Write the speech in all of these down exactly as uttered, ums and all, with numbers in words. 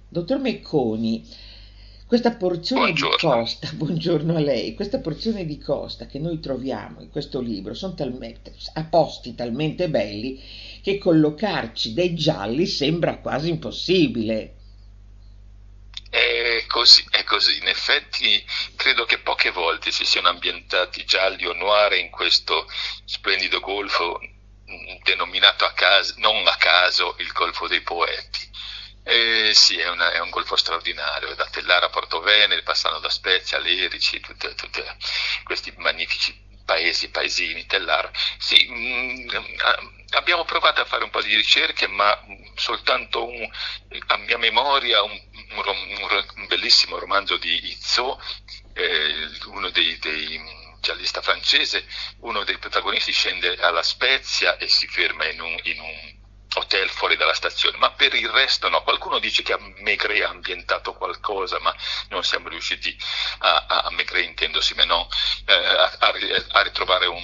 Dottor Mecconi, questa porzione di Buongiorno. costa, buongiorno a lei, questa porzione di costa che noi troviamo in questo libro sono talmente, a posti talmente belli che collocarci dei gialli sembra quasi impossibile. È così, è così. In effetti credo che poche volte si siano ambientati gialli o noir in questo splendido golfo mh, denominato a caso, non a caso il Golfo dei Poeti. Eh, sì, è, una- è un golfo straordinario, da Tellara a Portovesme, passando da Spezia, Lerici, tutti questi magnifici paesi, paesini, Tellara. Sì, mh, a- abbiamo provato a fare un po' di ricerche, ma mh, soltanto un, a mia memoria un, un rom- un ro- un bellissimo romanzo di Izzo, eh, uno dei, dei mh, giallista francese, uno dei protagonisti scende alla Spezia e si ferma in un, in un hotel fuori dalla stazione, ma per il resto no. Qualcuno dice che a Maigret ha ambientato qualcosa, ma non siamo riusciti a, a, a Maigret, intendosi, ma no, eh, a, a, a ritrovare un,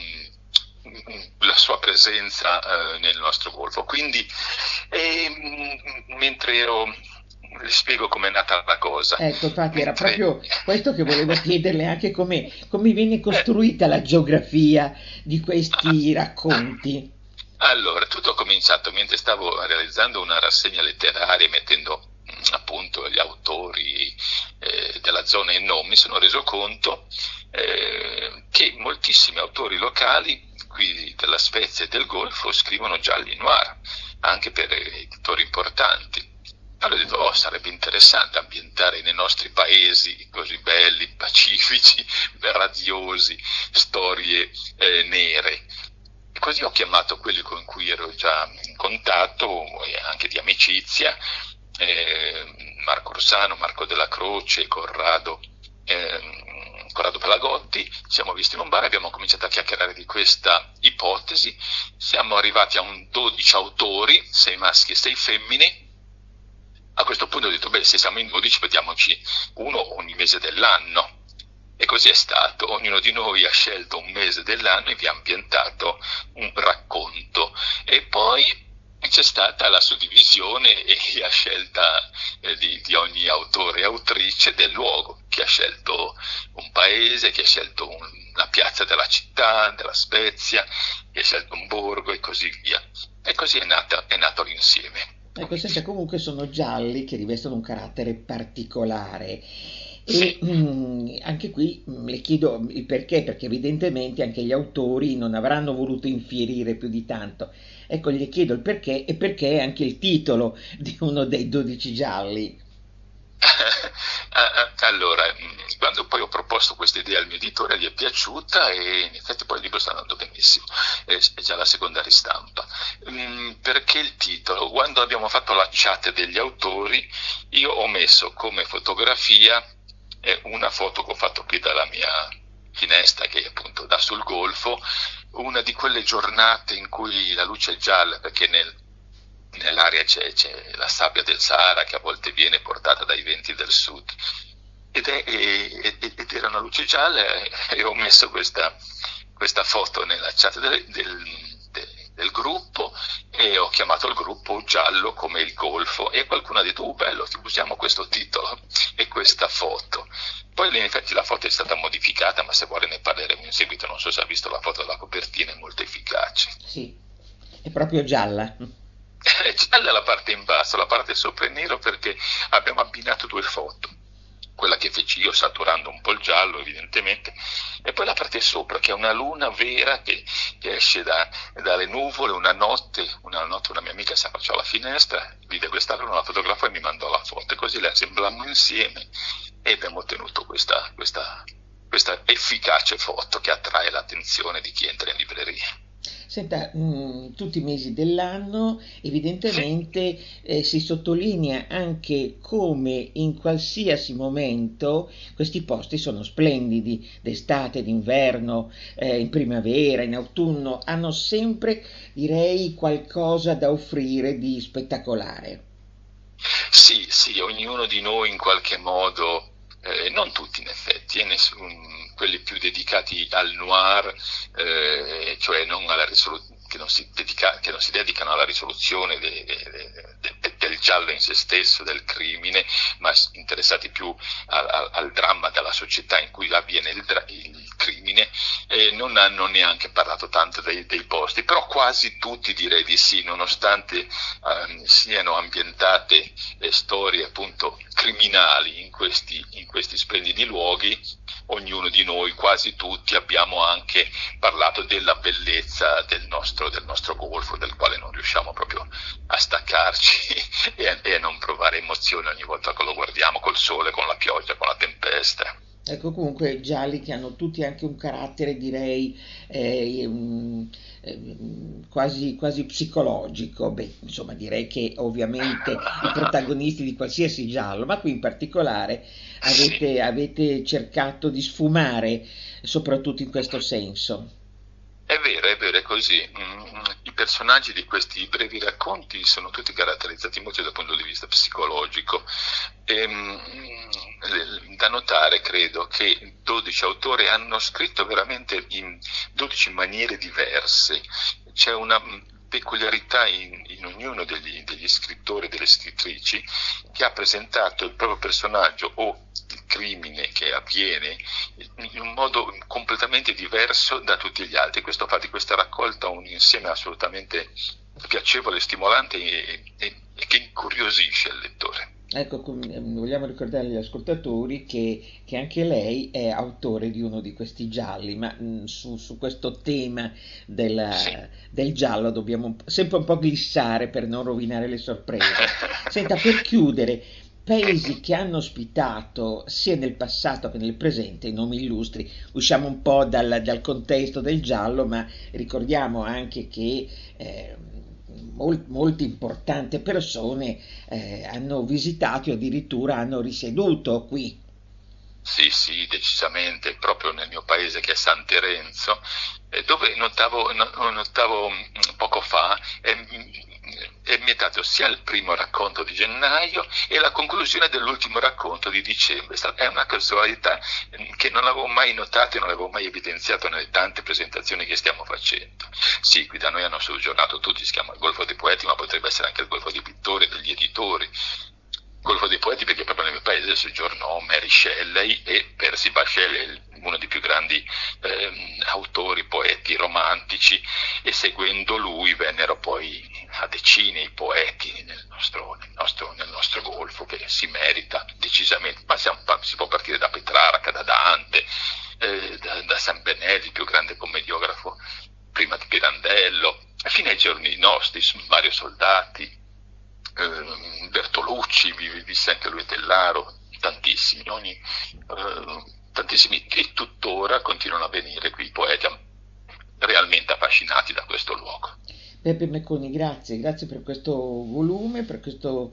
la sua presenza eh, nel nostro golfo. Quindi, eh, mentre ero, le spiego com'è nata la cosa. Ecco, infatti era Mentre proprio questo che volevo chiederle anche come, come viene eh, costruita la geografia di questi racconti. Allora, tutto è cominciato mentre stavo realizzando una rassegna letteraria, mettendo mh, appunto gli autori eh, della zona in nome. Mi sono reso conto eh, che moltissimi autori locali qui della Svezia e del Golfo scrivono gialli noir, anche per editori importanti. Allora ho detto, oh, sarebbe interessante ambientare nei nostri paesi così belli, pacifici, radiosi, storie eh, nere. E così ho chiamato quelli con cui ero già in contatto, e anche di amicizia, eh, Marco Rossano, Marco Della Croce, Corrado, ehm, Corrado Pelagotti. Ci siamo visti in un bar e abbiamo cominciato a chiacchierare di questa ipotesi. Siamo arrivati a un dodici autori, sei maschi e sei femmine. A questo punto ho detto, beh, se siamo in dodici vediamoci uno ogni mese dell'anno. E così è stato, ognuno di noi ha scelto un mese dell'anno e vi ha ambientato un racconto. E poi c'è stata la suddivisione e la scelta eh, di, di ogni autore e autrice del luogo, chi ha scelto un paese, chi ha scelto un- una piazza della città, della Spezia, chi ha scelto un borgo e così via. E così è, nata, è nato l'insieme. Ecco, senta, comunque sono gialli che rivestono un carattere particolare e Sì. mm, anche qui mm, le chiedo il perché, perché evidentemente anche gli autori non avranno voluto infierire più di tanto. Ecco, gli chiedo il perché e perché anche il titolo di uno dei dodici gialli. Allora, mh, quando poi ho proposto questa idea al mio editore, gli è piaciuta e in effetti poi il libro sta andando benissimo, è, è già la seconda ristampa. Mm, perché il titolo? Quando abbiamo fatto la chat degli autori, io ho messo come fotografia eh, una foto che ho fatto qui dalla mia finestra, che appunto dà sul golfo, una di quelle giornate in cui la luce è gialla, perché nel nell'aria c'è, c'è la sabbia del Sahara che a volte viene portata dai venti del sud ed, è, ed, ed era una luce gialla e ho messo questa, questa foto nella chat del, del, de- del gruppo e ho chiamato il gruppo Giallo come il Golfo e qualcuno ha detto, oh bello, usiamo questo titolo e questa foto. Poi in effetti la foto è stata modificata, ma se vuole ne parleremo in seguito, non so se ha visto la foto della copertina, è molto efficace. Sì, è proprio gialla. È gialla la parte in basso, la parte sopra è nero perché abbiamo abbinato due foto. Quella che feci io saturando un po' il giallo evidentemente, e poi la parte sopra che è una luna vera che, che esce da, dalle nuvole una notte, una notte una mia amica si affacciò alla finestra, vide questa luna, la fotografò e mi mandò la foto e così le assemblammo insieme e abbiamo ottenuto questa, questa, questa efficace foto che attrae l'attenzione di chi entra in libreria. Senta, mm, tutti i mesi dell'anno Sì. evidentemente eh, si sottolinea anche come in qualsiasi momento questi posti sono splendidi, d'estate, d'inverno, eh, in primavera, in autunno, hanno sempre, direi, qualcosa da offrire di spettacolare. Sì, sì, ognuno di noi in qualche modo, eh, non tutti in effetti, eh, nessun- quelli più dedicati al noir, eh, cioè non alla risolu- che non si, dedica, che non si dedicano alla risoluzione de, de, de, de, del giallo in se stesso, del crimine, ma interessati più a, a, al dramma della società in cui avviene il, il crimine, eh, non hanno neanche parlato tanto dei, dei posti, però quasi tutti direi di sì, nonostante eh, siano ambientate eh, storie appunto criminali in questi, in questi splendidi luoghi. Ognuno di noi, quasi tutti, abbiamo anche parlato della bellezza del nostro, del nostro golfo, del quale non riusciamo proprio a staccarci e a, e a non provare emozioni ogni volta che lo guardiamo, col sole, con la pioggia, con la tempesta. Ecco, comunque gialli che hanno tutti anche un carattere, direi, eh, um, eh, quasi, quasi psicologico. Beh, insomma, direi che ovviamente i protagonisti di qualsiasi giallo, ma qui in particolare avete, Sì. avete cercato di sfumare, soprattutto in questo senso. È vero, è vero, è così. Mm, I personaggi di questi brevi racconti sono tutti caratterizzati molto dal punto di vista psicologico. E, mm, da notare, credo, che dodici autori hanno scritto veramente in dodici maniere diverse. C'è una peculiarità in, in ognuno degli, degli scrittori e delle scrittrici che ha presentato il proprio personaggio o il crimine che avviene in un modo completamente diverso da tutti gli altri. Questo fa di questa raccolta un insieme assolutamente piacevole, stimolante e, e, e che incuriosisce il lettore. Ecco, com- ehm, vogliamo ricordare agli ascoltatori che, che anche lei è autore di uno di questi gialli, ma mh, su, su questo tema Sì. del, del giallo dobbiamo un po- sempre un po' glissare per non rovinare le sorprese. Senta, per chiudere, paesi che hanno ospitato sia nel passato che nel presente i nomi illustri, usciamo un po' dal, dal contesto del giallo, ma ricordiamo anche che eh, mol- molte importanti persone eh, hanno visitato e addirittura hanno risieduto qui. Sì, sì, decisamente, proprio nel mio paese che è San Terenzo, eh, dove notavo, no- notavo mh, poco fa, è, è ambientato sia il primo racconto di gennaio e la conclusione dell'ultimo racconto di dicembre. È sta- è una casualità eh, che non avevo mai notato e non avevo mai evidenziato nelle tante presentazioni che stiamo facendo. Sì, qui da noi hanno soggiornato tutti, si chiama il Golfo dei Poeti, ma potrebbe essere anche il Golfo dei Pittori e degli editori. Golfo dei Poeti perché proprio nel mio paese soggiornò Mary Shelley e Percy Bysshe Shelley, uno dei più grandi ehm, autori, poeti romantici, e seguendo lui vennero poi a decine i poeti nel nostro, nel nostro, nel nostro golfo, che si merita decisamente, ma siamo, si può partire da Petrarca, da Dante, eh, da, da San Benedetto, il più grande commediografo, prima di Pirandello, fino ai giorni nostri, Mario Soldati, eh, Bertolucci, visse anche lui Tellaro, tantissimi, ogni, eh, tantissimi che tuttora continuano a venire qui, poeti realmente affascinati da questo luogo. Peppe Mecconi, grazie, grazie per questo volume, per questo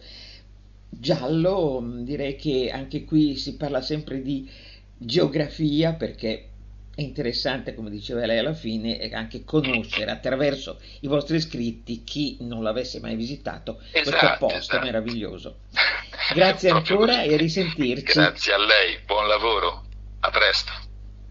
giallo. Direi che anche qui si parla sempre di geografia perché è interessante, come diceva lei alla fine, e anche conoscere attraverso i vostri scritti, chi non l'avesse mai visitato, questo Esatto, posto esatto. meraviglioso. Grazie Proprio ancora così. e a risentirci. Grazie a lei, buon lavoro, a presto.